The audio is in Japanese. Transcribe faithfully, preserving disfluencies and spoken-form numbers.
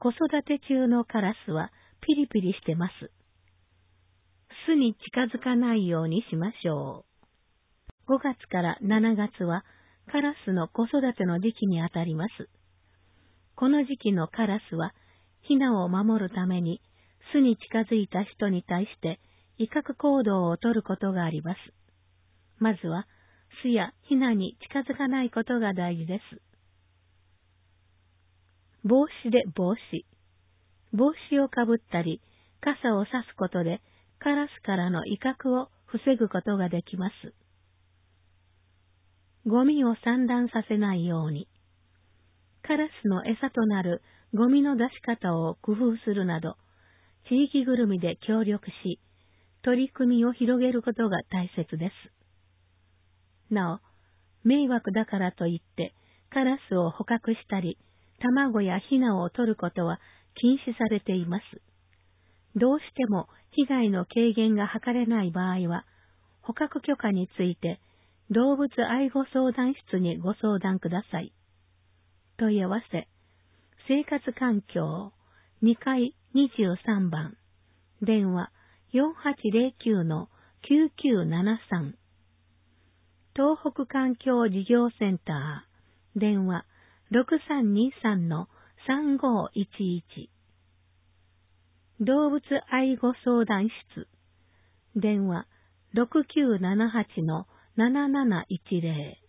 子育て中のカラスはピリピリしてます。巣に近づかないようにしましょう。ごがつからしちがつはカラスの子育ての時期にあたります。この時期のカラスはヒナを守るために巣に近づいた人に対して威嚇行動をとることがあります。まずは巣やヒナに近づかないことが大事です。帽子で防止。帽子をかぶったり傘を差すことでカラスからの威嚇を防ぐことができます。ゴミを散乱させないように。カラスの餌となるゴミの出し方を工夫するなど、地域ぐるみで協力し、取り組みを広げることが大切です。なお、迷惑だからといってカラスを捕獲したり、卵やヒナを取ることは禁止されています。どうしても被害の軽減が図れない場合は、捕獲許可について動物愛護相談室にご相談ください。問い合わせ、生活環境にかいにじゅうさんばん、電話 よんはちゼロきゅうのきゅうきゅうななさん、東北環境事業センター、電話ろくさんにさんのさんごいちいち、動物愛護相談室、電話ろくきゅうななはちのなななないちゼロ、